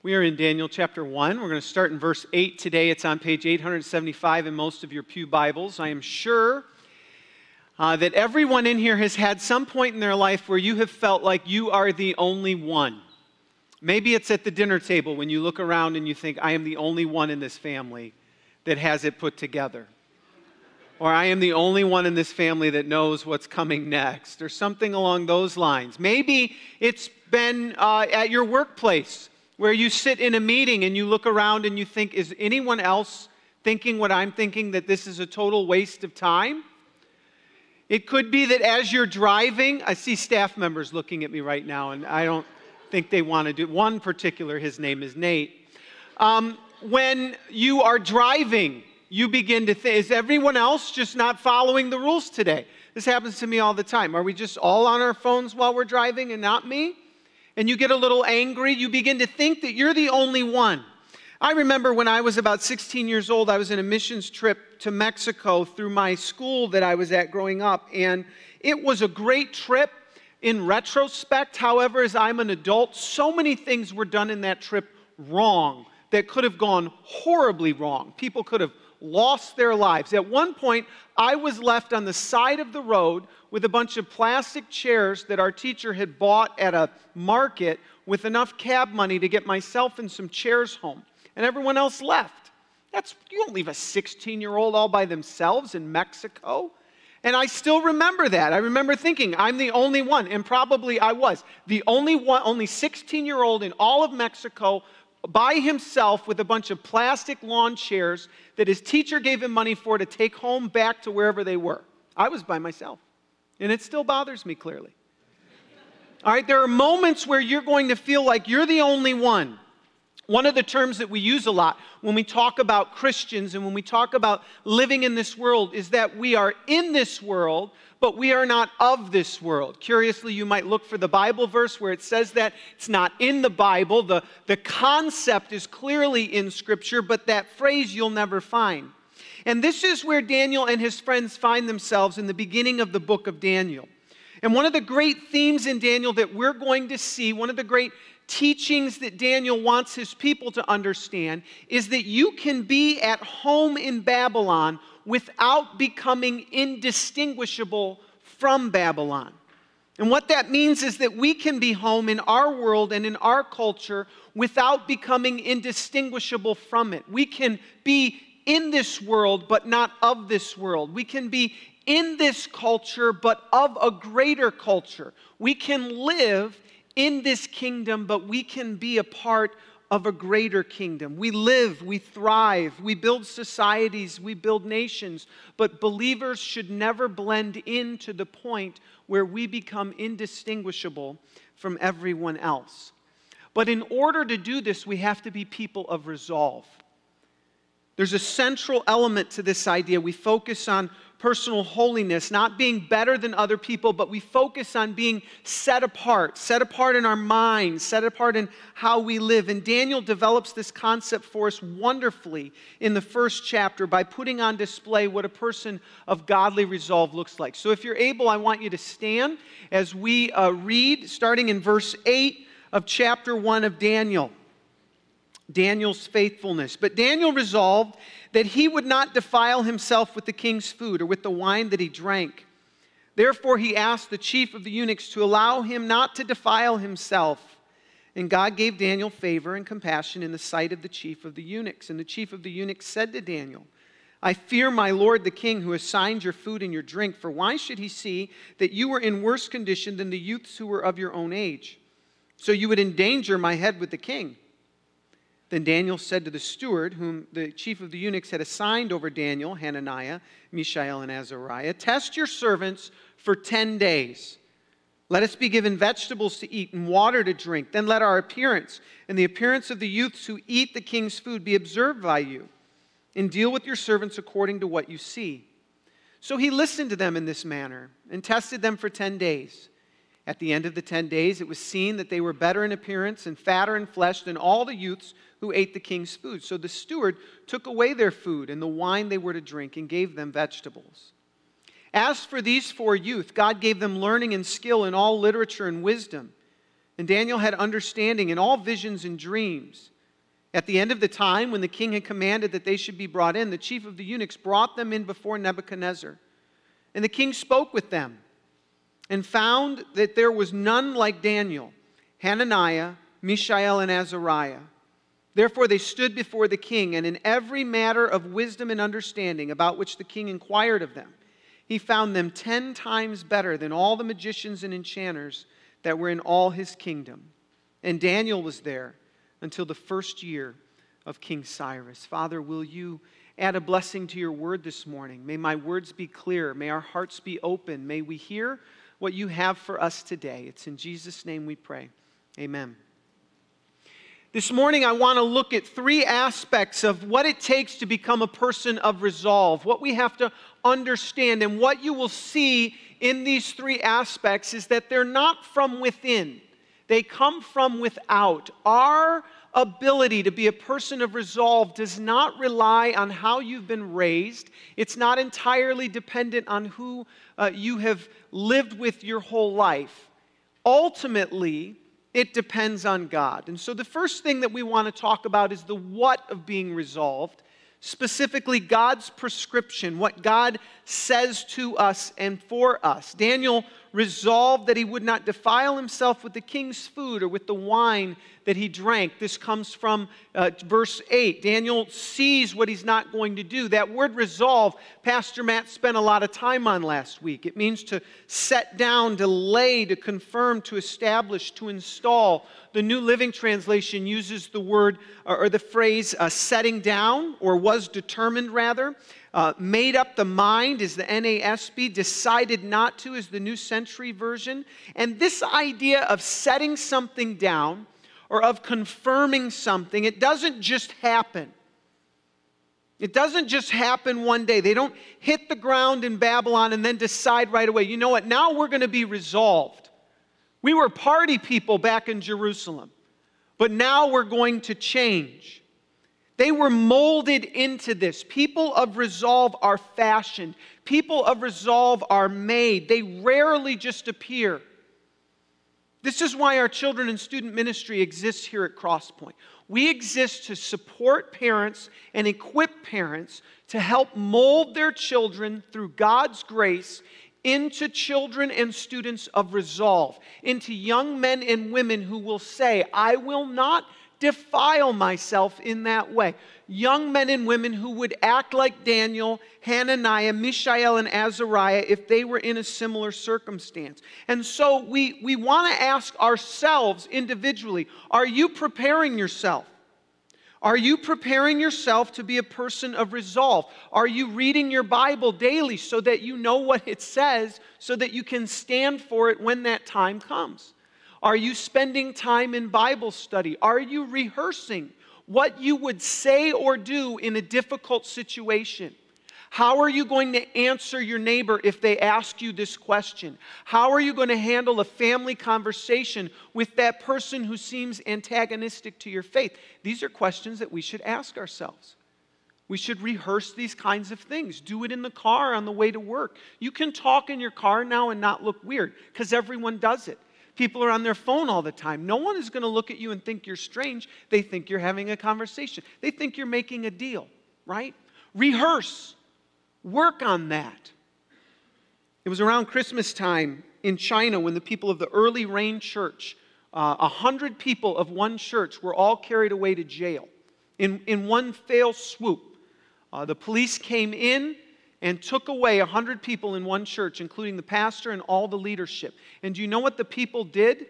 We are in Daniel chapter 1. We're going to start in verse 8 today. It's on page 875 in most of your pew Bibles. I am sure that everyone in here has had some point in their life where you have felt like you are the only one. Maybe it's at the dinner table when you look around and you think, I am the only one in this family that has it put together. Or I am the only one in this family that knows what's coming next, or something along those lines. Maybe it's been at your workplace, where you sit in a meeting and you look around and you think, is anyone else thinking what I'm thinking, that this is a total waste of time? It could be that as you're driving, I see staff members looking at me right now, and I don't think they want to do, one particular, his name is Nate. When you are driving, you begin to think, is everyone else just not following the rules today? This happens to me all the time. Are we just all on our phones while we're driving and not me? And you get a little angry, you begin to think that you're the only one. I remember when I was about 16 years old, I was in a missions trip to Mexico through my school that I was at growing up, and it was a great trip in retrospect. However, as I'm an adult, so many things were done in that trip wrong that could have gone horribly wrong. People could have lost their lives. At one point, I was left on the side of the road with a bunch of plastic chairs that our teacher had bought at a market with enough cab money to get myself and some chairs home. And everyone else left. You don't leave a 16-year-old all by themselves in Mexico. And I still remember that. I remember thinking, I'm the only one, and probably I was. The only 16-year-old in all of Mexico by himself with a bunch of plastic lawn chairs that his teacher gave him money for to take home back to wherever they were. I was by myself. And it still bothers me, clearly. All right, there are moments where you're going to feel like you're the only one. One of the terms that we use a lot when we talk about Christians and when we talk about living in this world is that we are in this world, but we are not of this world. Curiously, you might look for the Bible verse where it says that. It's not in the Bible. The concept is clearly in Scripture, but that phrase you'll never find. And this is where Daniel and his friends find themselves in the beginning of the book of Daniel. And one of the great themes in Daniel that we're going to see, one of the great teachings that Daniel wants his people to understand, is that you can be at home in Babylon without becoming indistinguishable from Babylon. And what that means is that we can be home in our world and in our culture without becoming indistinguishable from it. We can be in this world, but not of this world. We can be in this culture, but of a greater culture. We can live in this kingdom, but we can be a part of a greater kingdom. We live, we thrive, we build societies, we build nations, but believers should never blend in to the point where we become indistinguishable from everyone else. But in order to do this, we have to be people of resolve. There's a central element to this idea. We focus on personal holiness, not being better than other people, but we focus on being set apart in our minds, set apart in how we live. And Daniel develops this concept for us wonderfully in the first chapter by putting on display what a person of godly resolve looks like. So if you're able, I want you to stand as we read, starting in verse 8 of chapter 1 of Daniel. Daniel's faithfulness. But Daniel resolved that he would not defile himself with the king's food or with the wine that he drank. Therefore he asked the chief of the eunuchs to allow him not to defile himself. And God gave Daniel favor and compassion in the sight of the chief of the eunuchs. And the chief of the eunuchs said to Daniel, I fear my lord the king who assigned your food and your drink, for why should he see that you were in worse condition than the youths who were of your own age? So you would endanger my head with the king. Then Daniel said to the steward, whom the chief of the eunuchs had assigned over Daniel, Hananiah, Mishael, and Azariah, test your servants for 10 days. Let us be given vegetables to eat and water to drink. Then let our appearance and the appearance of the youths who eat the king's food be observed by you. And deal with your servants according to what you see. So he listened to them in this manner and tested them for 10 days. At the end of the 10 days, it was seen that they were better in appearance and fatter in flesh than all the youths who ate the king's food. So the steward took away their food and the wine they were to drink and gave them vegetables. As for these 4 youth, God gave them learning and skill in all literature and wisdom. And Daniel had understanding in all visions and dreams. At the end of the time, when the king had commanded that they should be brought in, the chief of the eunuchs brought them in before Nebuchadnezzar. And the king spoke with them and found that there was none like Daniel, Hananiah, Mishael, and Azariah. Therefore they stood before the king, and in every matter of wisdom and understanding about which the king inquired of them, he found them 10 times better than all the magicians and enchanters that were in all his kingdom. And Daniel was there until the first year of King Cyrus. Father, will you add a blessing to your word this morning? May my words be clear. May our hearts be open. May we hear what you have for us today. It's in Jesus' name we pray. Amen. This morning, I want to look at 3 aspects of what it takes to become a person of resolve, what we have to understand. And what you will see in these 3 aspects is that they're not from within. They come from without. Our ability to be a person of resolve does not rely on how you've been raised. It's not entirely dependent on who you have lived with your whole life. Ultimately, it depends on God. And so the first thing that we want to talk about is the what of being resolved, specifically God's prescription, what God says to us and for us. Daniel resolved that he would not defile himself with the king's food or with the wine that he drank. This comes from verse 8. Daniel sees what he's not going to do. That word resolve, Pastor Matt spent a lot of time on last week. It means to set down, to lay, to confirm, to establish, to install. The New Living Translation uses the word or the phrase setting down, or was determined rather. Made up the mind is the NASB. Decided not to is the New Century Version. And this idea of setting something down or of confirming something, it doesn't just happen. It doesn't just happen one day. They don't hit the ground in Babylon and then decide right away, you know what, now we're going to be resolved. We were party people back in Jerusalem, but now we're going to change. They were molded into this. People of resolve are fashioned. People of resolve are made. They rarely just appear. This is why our children and student ministry exists here at Crosspoint. We exist to support parents and equip parents to help mold their children through God's grace into children and students of resolve, into young men and women who will say, I will not defile myself in that way. Young men and women who would act like Daniel, Hananiah, Mishael, and Azariah if they were in a similar circumstance. And so we want to ask ourselves individually, are you preparing yourself? Are you preparing yourself to be a person of resolve? Are you reading your Bible daily so that you know what it says, so that you can stand for it when that time comes? Are you spending time in Bible study? Are you rehearsing what you would say or do in a difficult situation? How are you going to answer your neighbor if they ask you this question? How are you going to handle a family conversation with that person who seems antagonistic to your faith? These are questions that we should ask ourselves. We should rehearse these kinds of things. Do it in the car on the way to work. You can talk in your car now and not look weird because everyone does it. People are on their phone all the time. No one is going to look at you and think you're strange. They think you're having a conversation. They think you're making a deal, right? Rehearse. Work on that. It was around Christmas time in China when the people of the early rain church, 100 people of one church were all carried away to jail in one fell swoop. The police came in and took away 100 people in one church, including the pastor and all the leadership. And do you know what the people did?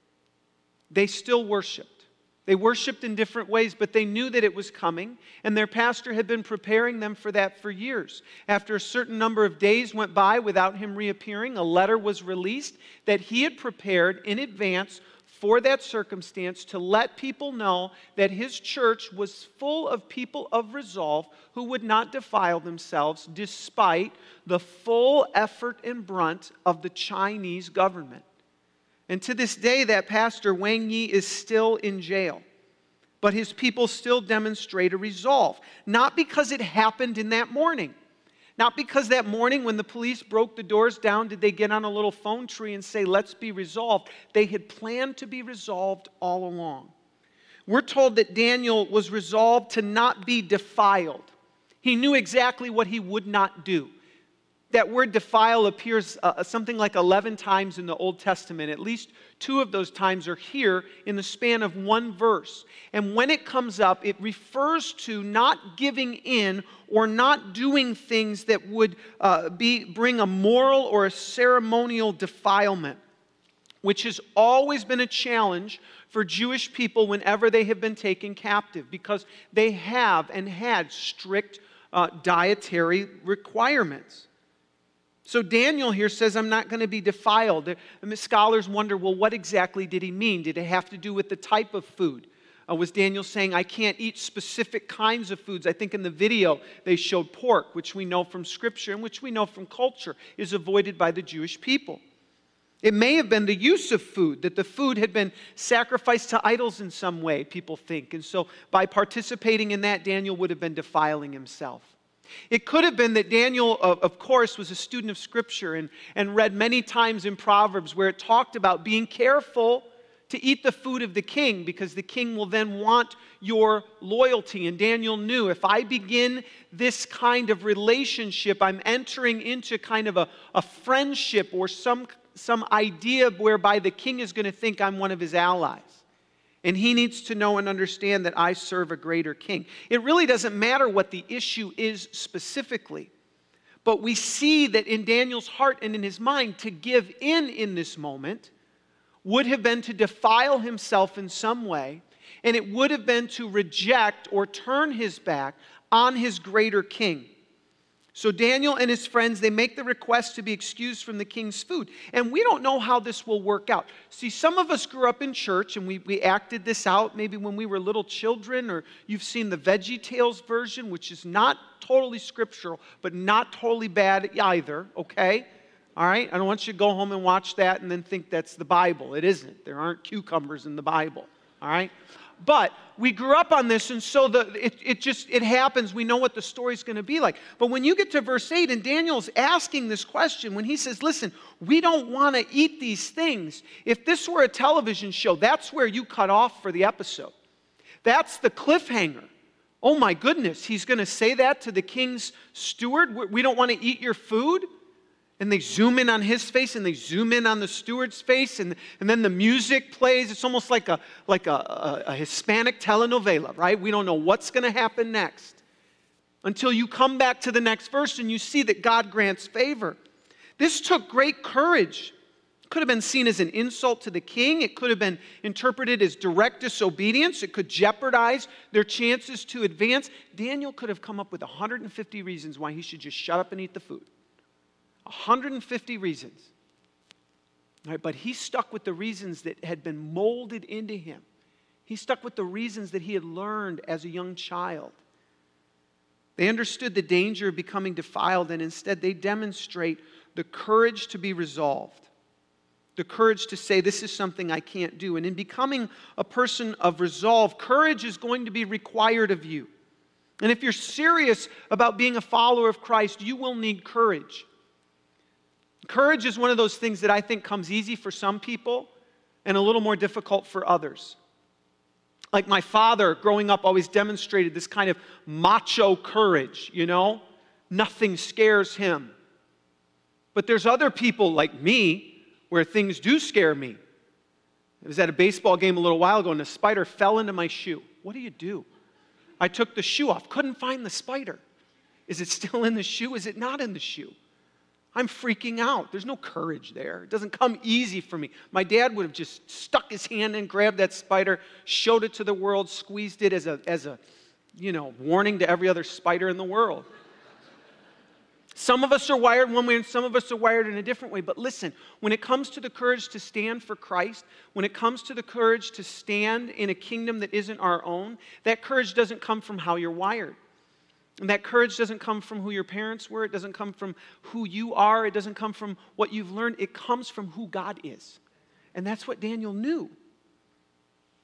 They still worshiped. They worshiped in different ways, but they knew that it was coming, and their pastor had been preparing them for that for years. After a certain number of days went by without him reappearing, a letter was released that he had prepared in advance for that circumstance to let people know that his church was full of people of resolve who would not defile themselves despite the full effort and brunt of the Chinese government. And to this day, that pastor, Wang Yi, is still in jail. But his people still demonstrate a resolve. Not because it happened in that morning. Not because that morning when the police broke the doors down did they get on a little phone tree and say, let's be resolved. They had planned to be resolved all along. We're told that Daniel was resolved to not be defiled. He knew exactly what he would not do. That word defile appears something like 11 times in the Old Testament. At least 2 of those times are here in the span of one verse. And when it comes up, it refers to not giving in or not doing things that would bring a moral or a ceremonial defilement, which has always been a challenge for Jewish people whenever they have been taken captive, because they have and had strict dietary requirements. So Daniel here says, I'm not going to be defiled. Scholars wonder, well, what exactly did he mean? Did it have to do with the type of food? Was Daniel saying, I can't eat specific kinds of foods? I think in the video they showed pork, which we know from Scripture and which we know from culture is avoided by the Jewish people. It may have been the use of food, that the food had been sacrificed to idols in some way, people think. And so by participating in that, Daniel would have been defiling himself. It could have been that Daniel, of course, was a student of Scripture and read many times in Proverbs where it talked about being careful to eat the food of the king, because the king will then want your loyalty. And Daniel knew, if I begin this kind of relationship, I'm entering into kind of a friendship or some idea whereby the king is going to think I'm one of his allies. And he needs to know and understand that I serve a greater king. It really doesn't matter what the issue is specifically. But we see that in Daniel's heart and in his mind, to give in this moment would have been to defile himself in some way. And it would have been to reject or turn his back on his greater king. So Daniel and his friends, they make the request to be excused from the king's food. And we don't know how this will work out. See, some of us grew up in church and we acted this out maybe when we were little children, or you've seen the VeggieTales version, which is not totally scriptural, but not totally bad either, okay? All right? I don't want you to go home and watch that and then think that's the Bible. It isn't. There aren't cucumbers in the Bible, all right? But we grew up on this, and so it happens. We know what the story's going to be like. But when you get to verse 8, and Daniel's asking this question, when he says, listen, we don't want to eat these things. If this were a television show, that's where you cut off for the episode. That's the cliffhanger. Oh my goodness, he's going to say that to the king's steward? We don't want to eat your food? And they zoom in on his face, and they zoom in on the steward's face, and then the music plays. It's almost like a Hispanic telenovela, right? We don't know what's going to happen next until you come back to the next verse and you see that God grants favor. This took great courage. It could have been seen as an insult to the king. It could have been interpreted as direct disobedience. It could jeopardize their chances to advance. Daniel could have come up with 150 reasons why he should just shut up and eat the food. 150 reasons. Right, but he stuck with the reasons that had been molded into him. He stuck with the reasons that he had learned as a young child. They understood the danger of becoming defiled, and instead they demonstrate the courage to be resolved. The courage to say, this is something I can't do. And in becoming a person of resolve, courage is going to be required of you. And if you're serious about being a follower of Christ, you will need courage. Courage is one of those things that I think comes easy for some people and a little more difficult for others. Like my father, growing up, always demonstrated this kind of macho courage, you know? Nothing scares him. But there's other people like me where things do scare me. I was at a baseball game a little while ago and a spider fell into my shoe. What do? I took the shoe off, couldn't find the spider. Is it still in the shoe? Is it not in the shoe? I'm freaking out. There's no courage there. It doesn't come easy for me. My dad would have just stuck his hand in, grabbed that spider, showed it to the world, squeezed it as a warning to every other spider in the world. Some of us are wired one way and some of us are wired in a different way. But listen, when it comes to the courage to stand for Christ, when it comes to the courage to stand in a kingdom that isn't our own, that courage doesn't come from how you're wired. And that courage doesn't come from who your parents were. It doesn't come from who you are. It doesn't come from what you've learned. It comes from who God is. And that's what Daniel knew.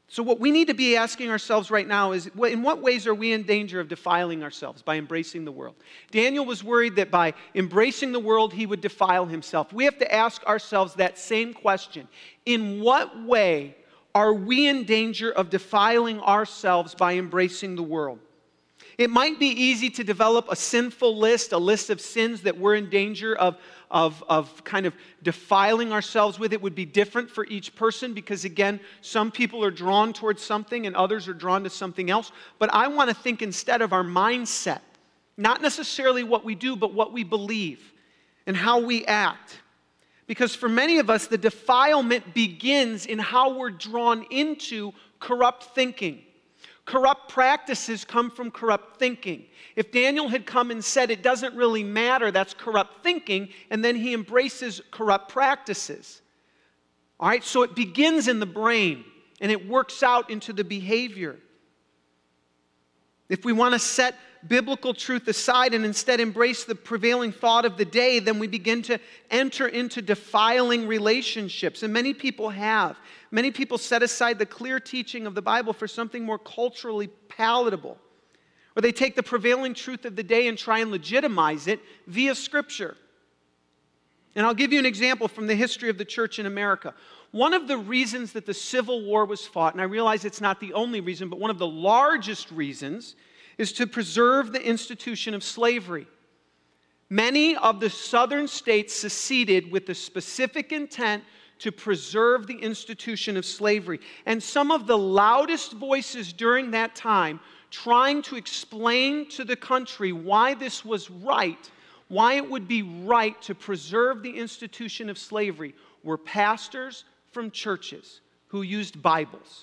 So what we need to be asking ourselves right now is, in what ways are we in danger of defiling ourselves by embracing the world? Daniel was worried that by embracing the world, he would defile himself. We have to ask ourselves that same question. In what way are we in danger of defiling ourselves by embracing the world? It might be easy to develop a sinful list, a list of sins that we're in danger of kind of defiling ourselves with. It would be different for each person because, again, some people are drawn towards something and others are drawn to something else. But I want to think instead of our mindset, not necessarily what we do, but what we believe and how we act. Because for many of us, the defilement begins in how we're drawn into corrupt thinking. Corrupt practices come from corrupt thinking. If Daniel had come and said it doesn't really matter, that's corrupt thinking, and then he embraces corrupt practices. All right, so it begins in the brain, and it works out into the behavior. If we want to set biblical truth aside and instead embrace the prevailing thought of the day, then we begin to enter into defiling relationships. And many people have. Many people set aside the clear teaching of the Bible for something more culturally palatable. Or they take the prevailing truth of the day and try and legitimize it via Scripture. And I'll give you an example from the history of the church in America. One of the reasons that the Civil War was fought, and I realize it's not the only reason, but one of the largest reasons is to preserve the institution of slavery. Many of the southern states seceded with the specific intent to preserve the institution of slavery. And some of the loudest voices during that time trying to explain to the country why this was right, why it would be right to preserve the institution of slavery, were pastors from churches who used Bibles.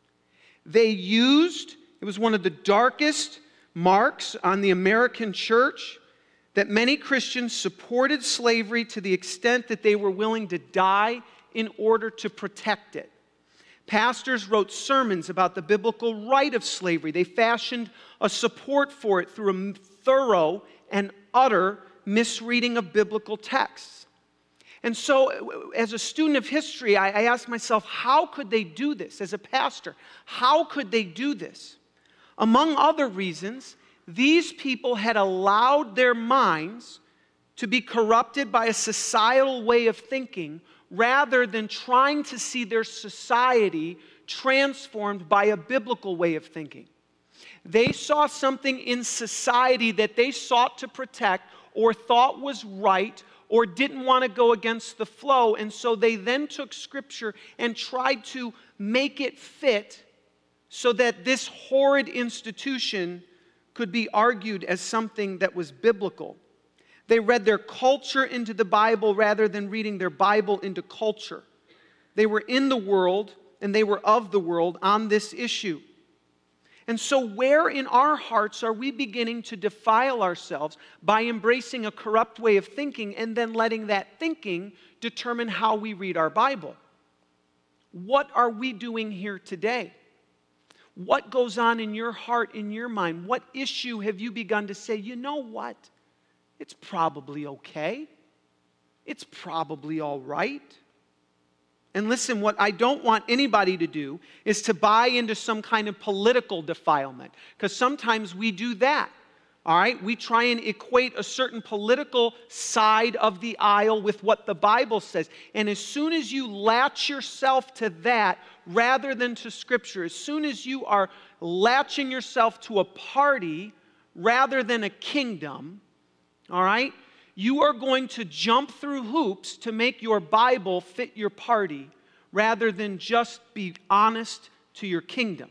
It was one of the darkest marks on the American church that many Christians supported slavery to the extent that they were willing to die in order to protect it. Pastors wrote sermons about the biblical right of slavery. They fashioned a support for it through a thorough and utter misreading of biblical texts. And so, as a student of history, I asked myself, how could they do this? As a pastor, how could they do this? Among other reasons, these people had allowed their minds to be corrupted by a societal way of thinking rather than trying to see their society transformed by a biblical way of thinking. They saw something in society that they sought to protect or thought was right or didn't want to go against the flow, and so they then took Scripture and tried to make it fit so that this horrid institution could be argued as something that was biblical. They read their culture into the Bible rather than reading their Bible into culture. They were in the world and they were of the world on this issue. And so where in our hearts are we beginning to defile ourselves by embracing a corrupt way of thinking and then letting that thinking determine how we read our Bible? What are we doing here today? What goes on in your heart, in your mind? What issue have you begun to say, you know what? It's probably okay. It's probably all right. And listen, what I don't want anybody to do is to buy into some kind of political defilement, because sometimes we do that. All right? We try and equate a certain political side of the aisle with what the Bible says. And as soon as you latch yourself to that rather than to Scripture, as soon as you are latching yourself to a party rather than a kingdom, all right, you are going to jump through hoops to make your Bible fit your party rather than just be honest to your kingdom.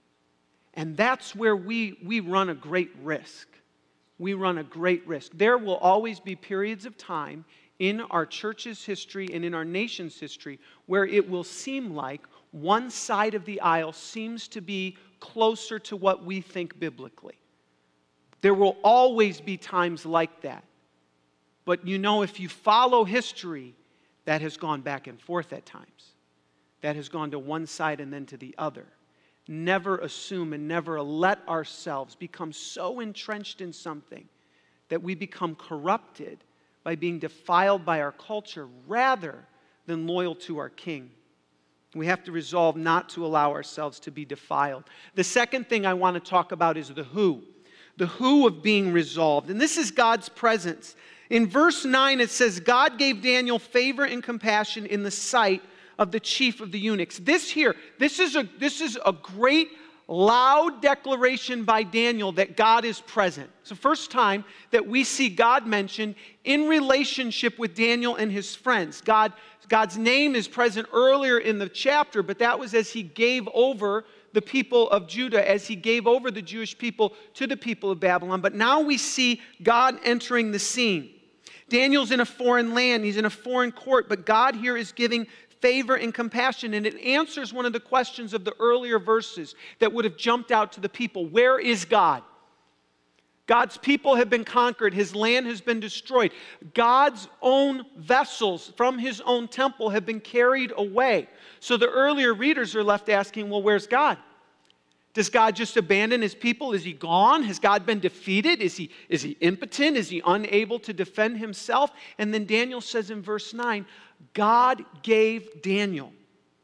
And that's where we run a great risk. We run a great risk. There will always be periods of time in our church's history and in our nation's history where it will seem like one side of the aisle seems to be closer to what we think biblically. There will always be times like that. But you know, if you follow history, that has gone back and forth at times. That has gone to one side and then to the other. Never assume and never let ourselves become so entrenched in something that we become corrupted by being defiled by our culture rather than loyal to our King. We have to resolve not to allow ourselves to be defiled. The second thing I want to talk about is the who. The who of being resolved. And this is God's presence. In verse 9 it says, God gave Daniel favor and compassion in the sight of the chief of the eunuchs. This is a great loud declaration by Daniel that God is present. It's the first time that we see God mentioned in relationship with Daniel and his friends. God's name is present earlier in the chapter, but that was as he gave over the people of Judah, as he gave over the Jewish people to the people of Babylon. But now we see God entering the scene. Daniel's in a foreign land, he's in a foreign court, but God here is giving favor and compassion, and it answers one of the questions of the earlier verses that would have jumped out to the people. Where is God? God's people have been conquered. His land has been destroyed. God's own vessels from his own temple have been carried away. So the earlier readers are left asking, well, where's God? Does God just abandon his people? Is he gone? Has God been defeated? Is he impotent? Is he unable to defend himself? And then Daniel says in verse 9, God gave Daniel.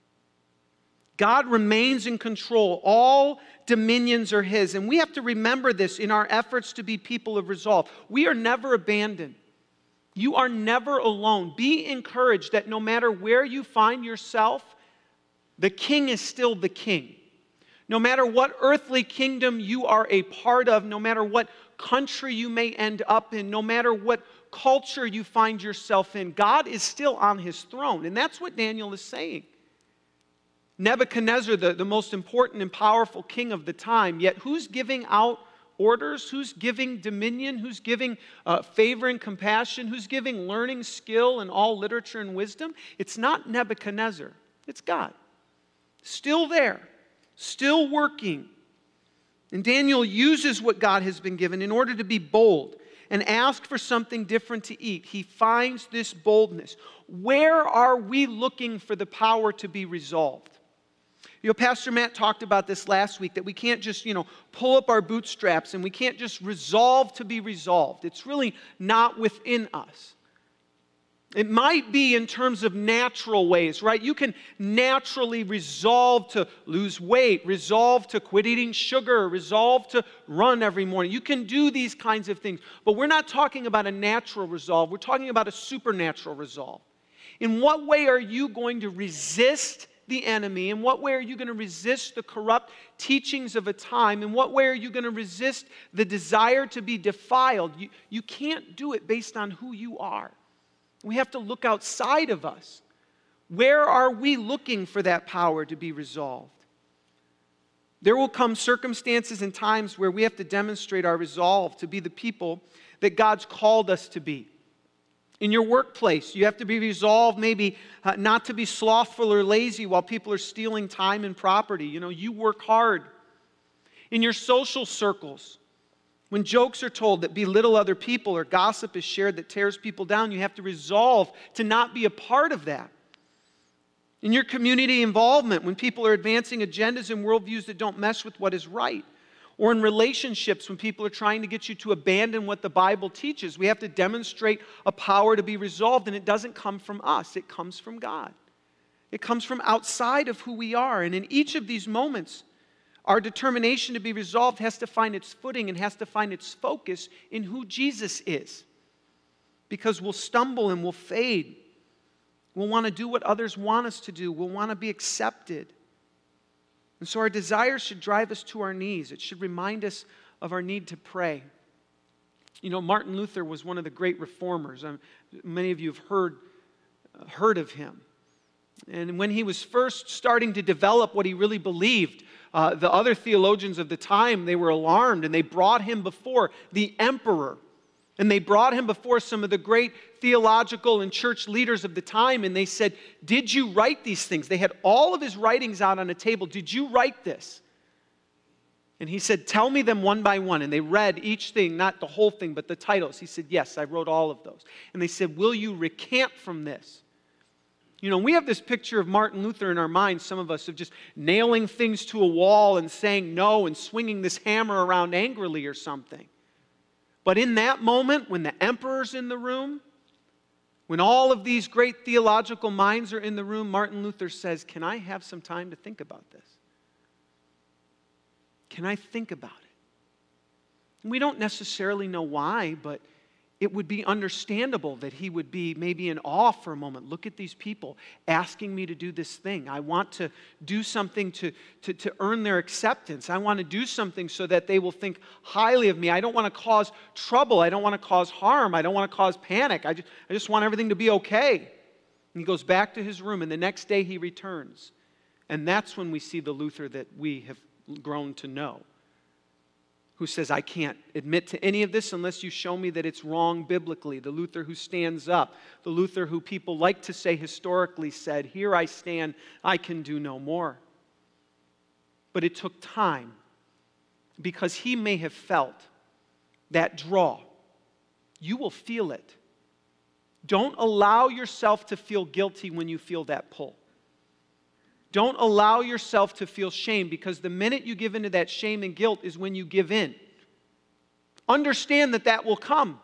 God remains in control. All dominions are his. And we have to remember this in our efforts to be people of resolve. We are never abandoned. You are never alone. Be encouraged that no matter where you find yourself, the king is still the king. No matter what earthly kingdom you are a part of, no matter what country you may end up in, no matter what culture you find yourself in, God is still on his throne. And that's what Daniel is saying. Nebuchadnezzar, the most important and powerful king of the time, yet who's giving out orders? Who's giving dominion? Who's giving favor and compassion? Who's giving learning, skill, and all literature and wisdom? It's not Nebuchadnezzar. It's God. Still there. Still working. And Daniel uses what God has been given in order to be bold and ask for something different to eat. He finds this boldness. Where are we looking for the power to be resolved? You know, Pastor Matt talked about this last week, that we can't just, pull up our bootstraps and we can't just resolve to be resolved. It's really not within us. It might be in terms of natural ways, right? You can naturally resolve to lose weight, resolve to quit eating sugar, resolve to run every morning. You can do these kinds of things. But we're not talking about a natural resolve. We're talking about a supernatural resolve. In what way are you going to resist the enemy? In what way are you going to resist the corrupt teachings of a time? In what way are you going to resist the desire to be defiled? You can't do it based on who you are. We have to look outside of us. Where are we looking for that power to be resolved? There will come circumstances and times where we have to demonstrate our resolve to be the people that God's called us to be. In your workplace, you have to be resolved maybe not to be slothful or lazy while people are stealing time and property. You work hard. In your social circles, when jokes are told that belittle other people or gossip is shared that tears people down, you have to resolve to not be a part of that. In your community involvement, when people are advancing agendas and worldviews that don't mesh with what is right. Or in relationships, when people are trying to get you to abandon what the Bible teaches, we have to demonstrate a power to be resolved, and it doesn't come from us. It comes from God. It comes from outside of who we are. And in each of these moments, our determination to be resolved has to find its footing and has to find its focus in who Jesus is. Because we'll stumble and we'll fade. We'll want to do what others want us to do. We'll want to be accepted. And so our desires should drive us to our knees. It should remind us of our need to pray. Martin Luther was one of the great reformers. Many of you have heard of him. And when he was first starting to develop what he really believed, the other theologians of the time, they were alarmed, and they brought him before the emperor. And they brought him before some of the great theological and church leaders of the time, and they said, did you write these things? They had all of his writings out on a table. Did you write this? And he said, tell me them one by one. And they read each thing, not the whole thing, but the titles. He said, yes, I wrote all of those. And they said, will you recant from this? We have this picture of Martin Luther in our minds, some of us, of just nailing things to a wall and saying no and swinging this hammer around angrily or something. But in that moment, when the emperor's in the room, When all of these great theological minds are in the room, Martin Luther says, can I have some time to think about this? Can I think about it? And we don't necessarily know why, but it would be understandable that he would be maybe in awe for a moment. Look at these people asking me to do this thing. I want to do something to earn their acceptance. I want to do something so that they will think highly of me. I don't want to cause trouble. I don't want to cause harm. I don't want to cause panic. I just want everything to be okay. And he goes back to his room, and the next day he returns. And that's when we see the Luther that we have grown to know, who says, I can't admit to any of this unless you show me that it's wrong biblically. The Luther who stands up. The Luther who people like to say historically said, here I stand, I can do no more. But it took time, because he may have felt that draw. You will feel it. Don't allow yourself to feel guilty when you feel that pull. Don't allow yourself to feel shame, because the minute you give into that shame and guilt is when you give in. Understand that that will come.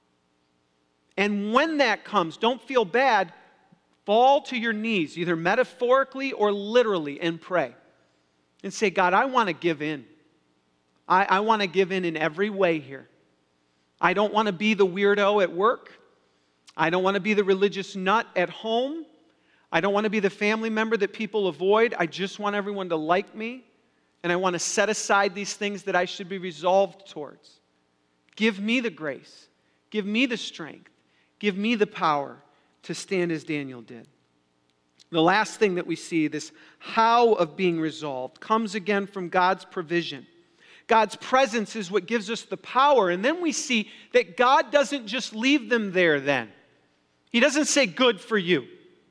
And when that comes, don't feel bad. Fall to your knees, either metaphorically or literally, and pray. And say, God, I want to give in. I want to give in every way here. I don't want to be the weirdo at work. I don't want to be the religious nut at home. I don't want to be the family member that people avoid. I just want everyone to like me. And I want to set aside these things that I should be resolved towards. Give me the grace. Give me the strength. Give me the power to stand as Daniel did. The last thing that we see, this how of being resolved, comes again from God's provision. God's presence is what gives us the power. And then we see that God doesn't just leave them there then. He doesn't say, good for you.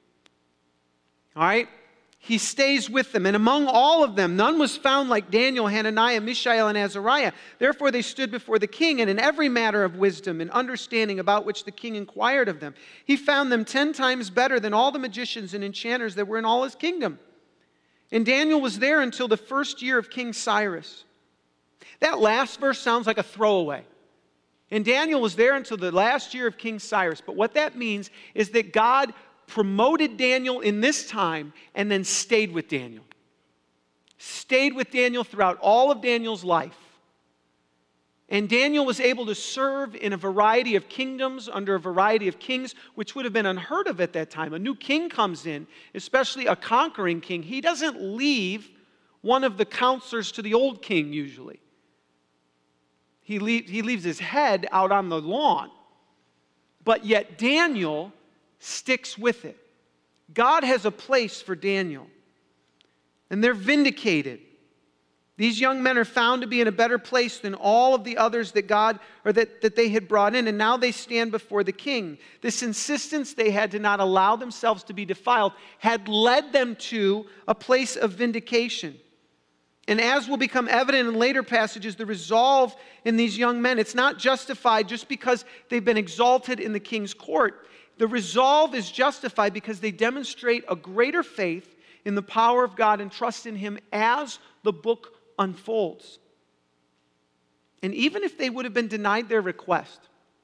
All right? He stays with them. And among all of them, none was found like Daniel, Hananiah, Mishael, and Azariah. Therefore they stood before the king, and in every matter of wisdom and understanding about which the king inquired of them, he found them 10 times better than all the magicians and enchanters that were in all his kingdom. And Daniel was there until the first year of King Cyrus. That last verse sounds like a throwaway. And Daniel was there until the last year of King Cyrus. But what that means is that God promoted Daniel in this time and then stayed with Daniel. Stayed with Daniel throughout all of Daniel's life. And Daniel was able to serve in a variety of kingdoms under a variety of kings, which would have been unheard of at that time. A new king comes in, especially a conquering king. He doesn't leave one of the counselors to the old king usually. He leaves his head out on the lawn. But yet Daniel sticks with it. God has a place for Daniel. And they're vindicated. These young men are found to be in a better place than all of the others that they had brought in. And now they stand before the king. This insistence they had to not allow themselves to be defiled had led them to a place of vindication. And as will become evident in later passages, the resolve in these young men, it's not justified just because they've been exalted in the king's court. The resolve is justified because they demonstrate a greater faith in the power of God and trust in Him as the book unfolds. And even if they would have been denied their request,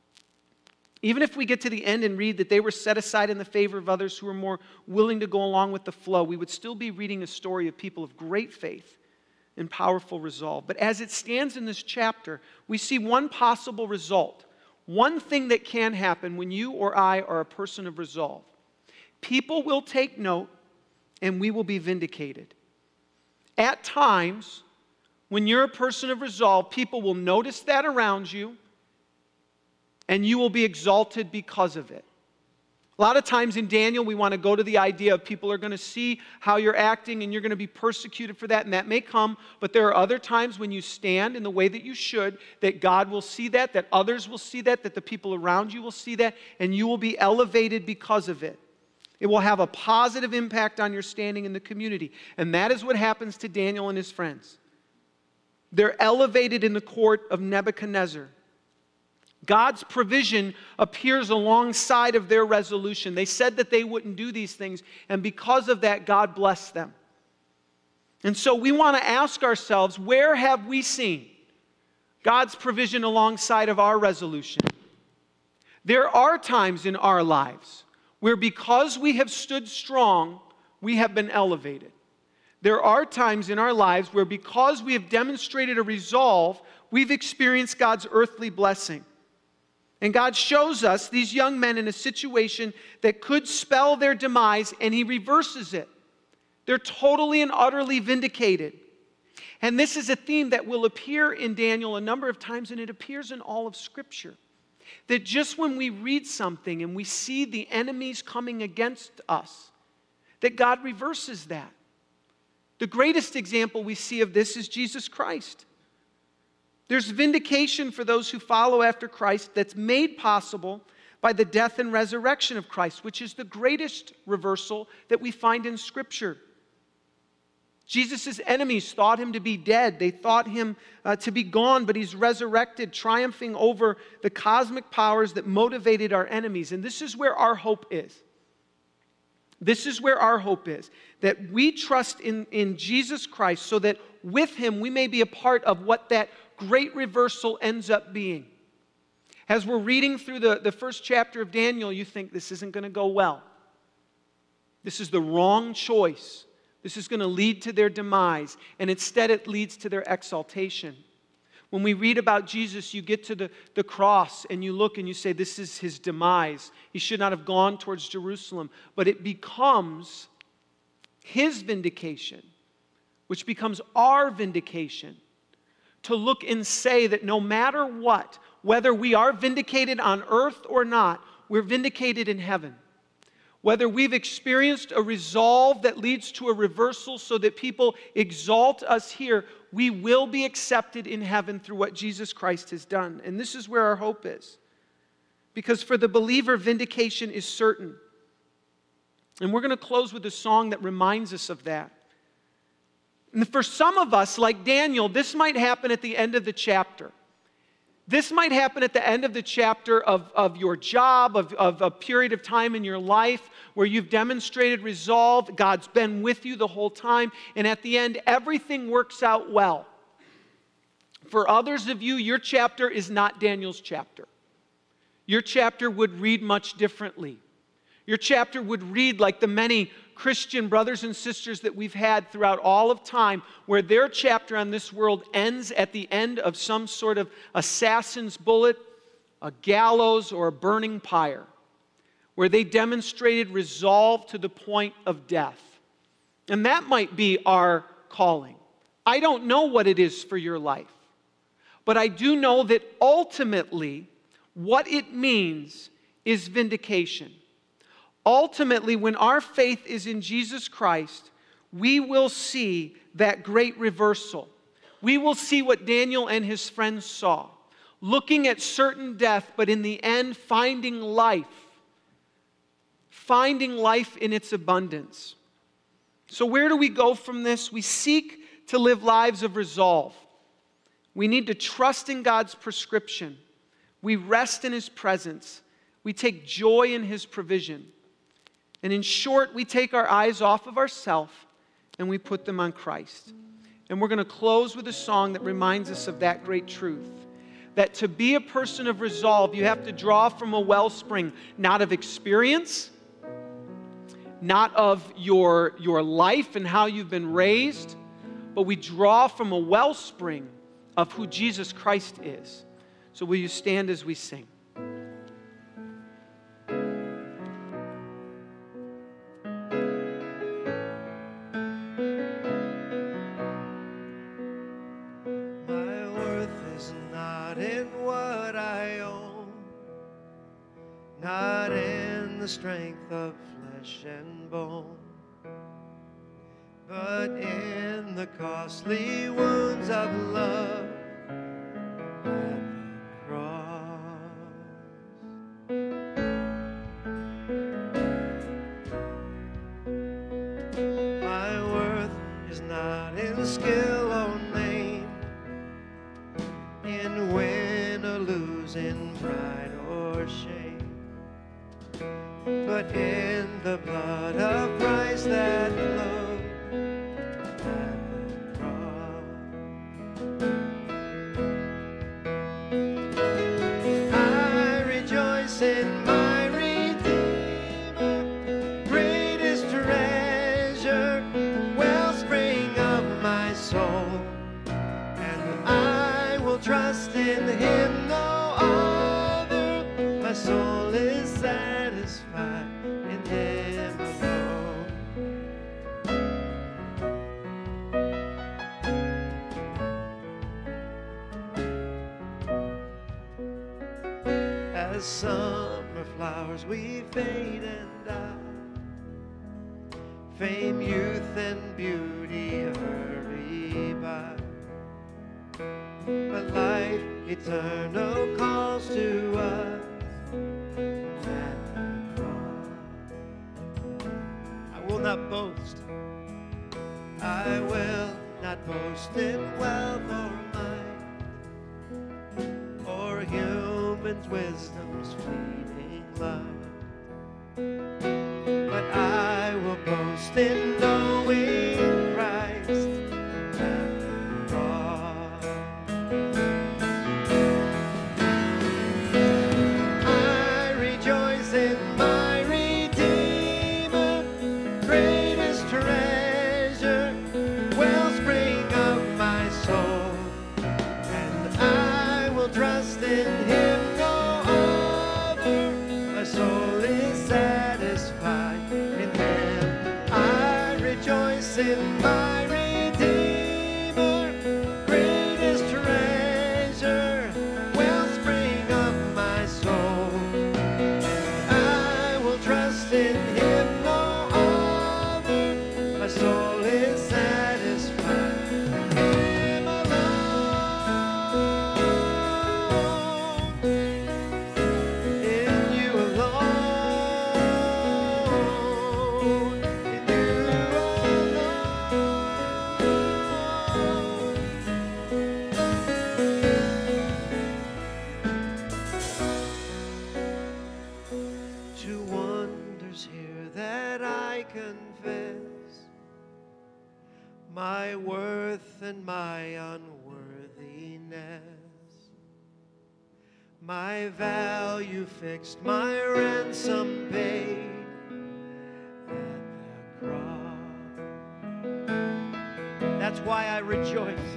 even if we get to the end and read that they were set aside in the favor of others who were more willing to go along with the flow, we would still be reading a story of people of great faith and powerful resolve. But as it stands in this chapter, we see one possible result. One thing that can happen when you or I are a person of resolve. People will take note and we will be vindicated. At times, when you're a person of resolve, people will notice that around you and you will be exalted because of it. A lot of times in Daniel, we want to go to the idea of people are going to see how you're acting and you're going to be persecuted for that, and that may come, but there are other times when you stand in the way that you should, that God will see that others will see that the people around you will see that, and you will be elevated because of it. It will have a positive impact on your standing in the community, and that is what happens to Daniel and his friends. They're elevated in the court of Nebuchadnezzar. God's provision appears alongside of their resolution. They said that they wouldn't do these things, and because of that, God blessed them. And so we want to ask ourselves, where have we seen God's provision alongside of our resolution? There are times in our lives where because we have stood strong, we have been elevated. There are times in our lives where because we have demonstrated a resolve, we've experienced God's earthly blessing. And God shows us these young men in a situation that could spell their demise, and He reverses it. They're totally and utterly vindicated. And this is a theme that will appear in Daniel a number of times, and it appears in all of Scripture. That just when we read something and we see the enemies coming against us, that God reverses that. The greatest example we see of this is Jesus Christ. There's vindication for those who follow after Christ that's made possible by the death and resurrection of Christ, which is the greatest reversal that we find in Scripture. Jesus' enemies thought Him to be dead. They thought Him to be gone, but He's resurrected, triumphing over the cosmic powers that motivated our enemies. And this is where our hope is. This is where our hope is, that we trust in Jesus Christ so that with Him we may be a part of what that great reversal ends up being. As we're reading through the first chapter of Daniel, you think this isn't going to go well. This is the wrong choice. This is going to lead to their demise, and instead it leads to their exaltation. When we read about Jesus, you get to the cross and you look and you say, this is His demise. He should not have gone towards Jerusalem. But it becomes His vindication, which becomes our vindication, to look and say that no matter what, whether we are vindicated on earth or not, we're vindicated in heaven. Whether we've experienced a resolve that leads to a reversal so that people exalt us here, we will be accepted in heaven through what Jesus Christ has done. And this is where our hope is. Because for the believer, vindication is certain. And we're going to close with a song that reminds us of that. And for some of us, like Daniel, this might happen at the end of the chapter. This might happen at the end of the chapter of your job, of a period of time in your life where you've demonstrated resolve. God's been with you the whole time. And at the end, everything works out well. For others of you, your chapter is not Daniel's chapter. Your chapter would read much differently. Your chapter would read like the many Christian brothers and sisters that we've had throughout all of time, where their chapter on this world ends at the end of some sort of assassin's bullet, a gallows, or a burning pyre, where they demonstrated resolve to the point of death. And that might be our calling. I don't know what it is for your life, but I do know that ultimately what it means is vindication. Ultimately, when our faith is in Jesus Christ, we will see that great reversal. We will see what Daniel and his friends saw, looking at certain death, but in the end finding life in its abundance. So where do we go from this? We seek to live lives of resolve. We need to trust in God's prescription. We rest in His presence. We take joy in His provision. And in short, we take our eyes off of ourselves and we put them on Christ. And we're going to close with a song that reminds us of that great truth. That to be a person of resolve, you have to draw from a wellspring, not of experience, not of your life and how you've been raised, but we draw from a wellspring of who Jesus Christ is. So will you stand as we sing? Not in the strength of flesh and bone, but in the costly wounds of love at the cross. My worth is not in skill or name, in win or lose, in pride or shame, but in the blood of Christ that flowed at the cross. I rejoice in As summer flowers we fade and die, fame, youth, and beauty hurry by, but life eternal calls to us at the cross. I will not boast, I will not boast in wealth or might, or human's wisdom's fleeting light, but I will boast in knowing Christ at the cross. I rejoice in my Redeemer, greatest treasure, wellspring of my soul, and I will trust in Him no other. My soul is satisfied in Him. I rejoice in my Redeemer, greatest treasure, wellspring of my soul, and I will trust in Him no other. My soul is satisfied in Him alone, in You alone, in You alone. Two wonders here that I confess, my worth and my unworthiness, my value fixed, my ransom paid at the cross. That's why I rejoice.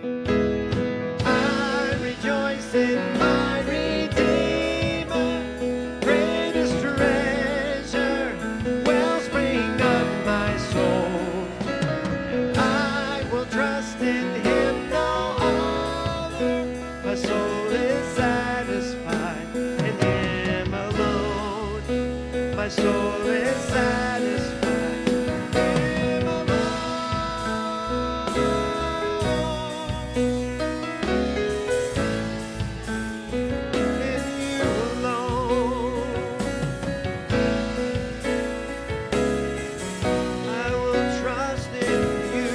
I rejoice in my Redeemer, greatest treasure, wellspring of my soul. I will trust in Him no other. My soul is satisfied in Him alone. My soul is satisfied in Him alone. In You alone. I will trust in You.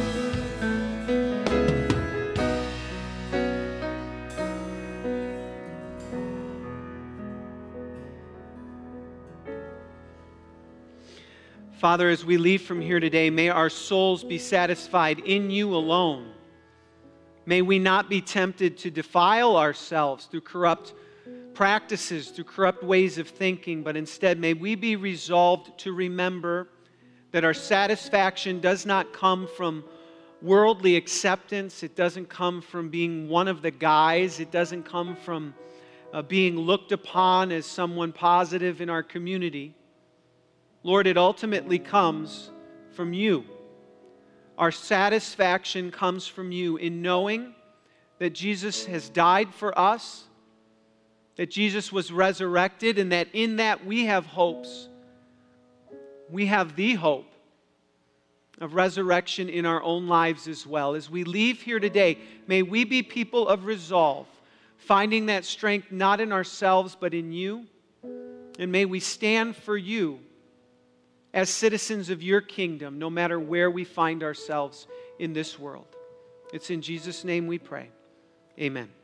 Father, as we leave from here today, may our souls be satisfied in You alone. May we not be tempted to defile ourselves through corrupt practices, through corrupt ways of thinking, but instead may we be resolved to remember that our satisfaction does not come from worldly acceptance. It doesn't come from being one of the guys. It doesn't come from being looked upon as someone positive in our community. Lord, it ultimately comes from You. Our satisfaction comes from You in knowing that Jesus has died for us, that Jesus was resurrected, and that in that we have hopes. We have the hope of resurrection in our own lives as well. As we leave here today, may we be people of resolve, finding that strength not in ourselves but in You, and may we stand for You as citizens of Your kingdom, no matter where we find ourselves in this world. It's in Jesus' name we pray. Amen.